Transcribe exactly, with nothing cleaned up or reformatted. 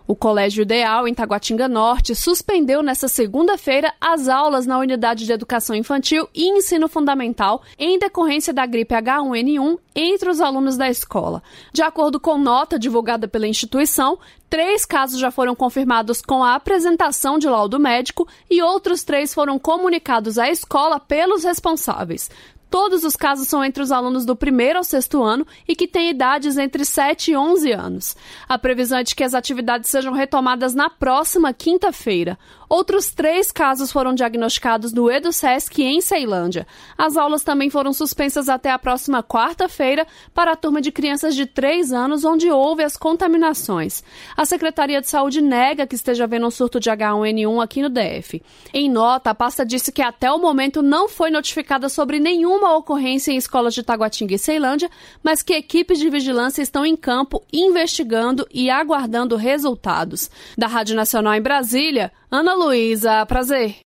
O Colégio Ideal, em Taguatinga Norte, suspendeu nesta segunda-feira as aulas na Unidade de Educação Infantil e Ensino Fundamental em decorrência da gripe H um N um entre os alunos da escola. De acordo com nota divulgada pela instituição, três casos já foram confirmados com a apresentação de laudo médico e outros três foram comunicados à escola pelos responsáveis. Todos os casos são entre os alunos do primeiro ao sexto ano e que têm idades entre sete e onze anos. A previsão é de que as atividades sejam retomadas na próxima quinta-feira. Outros três casos foram diagnosticados no EduSesc em Ceilândia. As aulas também foram suspensas até a próxima quarta-feira para a turma de crianças de três anos, onde houve as contaminações. A Secretaria de Saúde nega que esteja havendo um surto de H um N um aqui no D F. Em nota, a pasta disse que até o momento não foi notificada sobre nenhuma ocorrência em escolas de Taguatinga e Ceilândia, mas que equipes de vigilância estão em campo investigando e aguardando resultados. Da Rádio Nacional em Brasília, Ana Luísa, prazer.